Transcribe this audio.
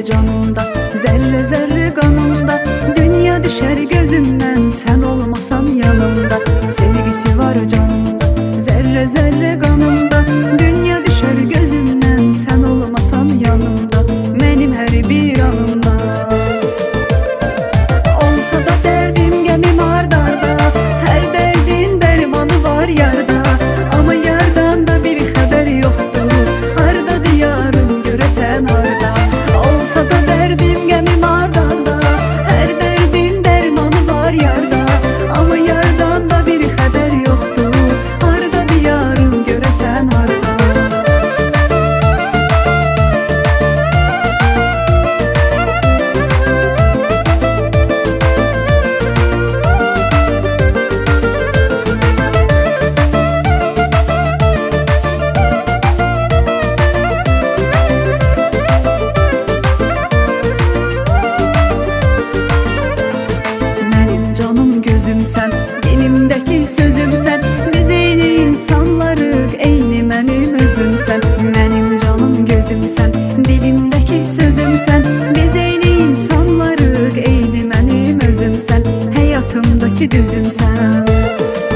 canımda, zerre zerre kanımda. Dünya düşer gözümden, sen olmasan yanımda. Sevgisi var canımda, zerre zerre kanımda. Dünya düşer gözümden, sen olmasan yanımda. Benim her bir anımda. Olsa da derdim gemim ardarda, her derdin dermanı var yarda. Ama yardan da bir haber yoktur, harda diyarım göresen harda. Olsa da derdim gemim ardarda, her derdin dermanı var yarda. Ama yardan da bir haber yoktur, harda diyarım göresen harda. Sen, dilimdeki sözüm sen, biz eyni insanlarıq, eyni mənim özüm sen. Mənim canım gözüm sen, dilimdeki sözüm sen, biz eyni insanlarıq, eyni mənim özüm sen. Həyatımdaki düzüm sen.